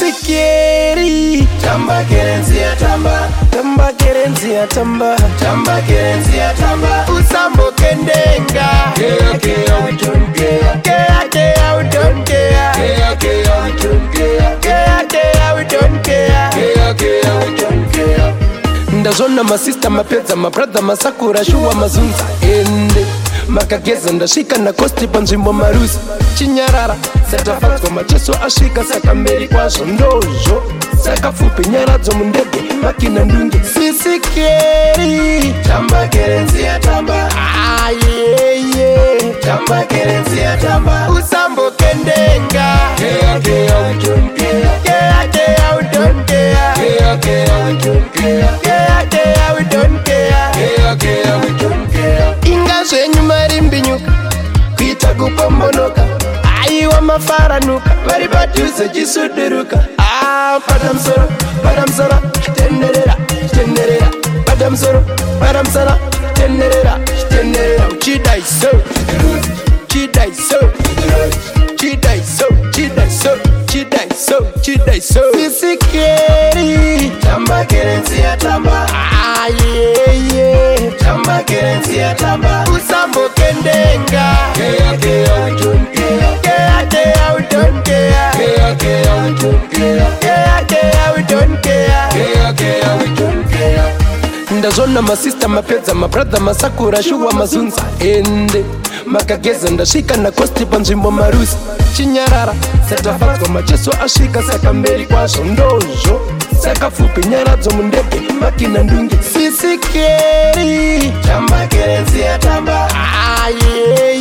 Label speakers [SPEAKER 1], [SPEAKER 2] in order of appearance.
[SPEAKER 1] sisikeri.
[SPEAKER 2] Tamba kerenzia tamba,
[SPEAKER 1] Tamba kerenzia tamba,
[SPEAKER 2] tamba kerenzia tamba.
[SPEAKER 1] usambo kendenga.
[SPEAKER 2] Kea kea we don't care,
[SPEAKER 1] Kea kea we don't care.
[SPEAKER 2] kea kea we don't care,
[SPEAKER 1] Kea kea we don't care.
[SPEAKER 2] kea kea we don't care.
[SPEAKER 1] Ndazona masista mapedza mabrother masakura shuwa mazunza ende makageza ndashika na kosti panzvimbo marusi chinyarara satafatswa macheso asvika saka mberi kwazvo ndozvo saka fupi nyaradzo mundege makina ndunge sisikeri.
[SPEAKER 2] Tamba kerenzia tamba,
[SPEAKER 1] ayeye
[SPEAKER 2] tamba kerenzia tamba.
[SPEAKER 1] usambo kendenga.
[SPEAKER 2] Kea kea we don't care,
[SPEAKER 1] Kea kea we don't care.
[SPEAKER 2] kea kea we don't care,
[SPEAKER 1] Kea kea we don't care.
[SPEAKER 2] kea kea we don't care.
[SPEAKER 1] Inga zvenyu marimbinyuka kuita kupombonoka aiwa mafaranuka vari padhuze chisuduruka. Padamsoro padamsoro tenderera tenderera padamsoro padamsoro tenderera tenderera uchidaiso chidaiso chidaiso chidaiso chidaiso chidaiso sisikeri.
[SPEAKER 2] Tamba kerenzia tamba,
[SPEAKER 1] ayeye
[SPEAKER 2] tamba kerenzia tamba.
[SPEAKER 1] usambo kendenga.
[SPEAKER 2] Kea kea we don't care,
[SPEAKER 1] Kea kea we don't care.
[SPEAKER 2] kea kea we don't care,
[SPEAKER 1] Kea kea we don't care.
[SPEAKER 2] kea kea we don't care.
[SPEAKER 1] Ndazona masista mapedza mabrother masakura shuwa mazunza ende makageza ndasvika na kosti panzvimbo marusi chinyarara satafatswa macheso asvika saka mberi kwazvo ndozvo saka fupi nyaradzo mundege makina ndunge sisikeri.
[SPEAKER 2] Tamba kerenzia tamba,
[SPEAKER 1] ayeye